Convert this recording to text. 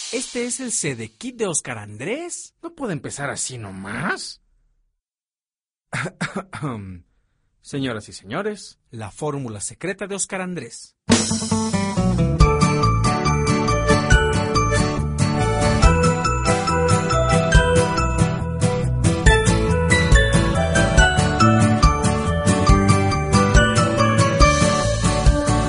¿Este es el CD-Kit de Óscar Andrés? ¿No puede empezar así nomás? Señoras y señores, la fórmula secreta de Óscar Andrés.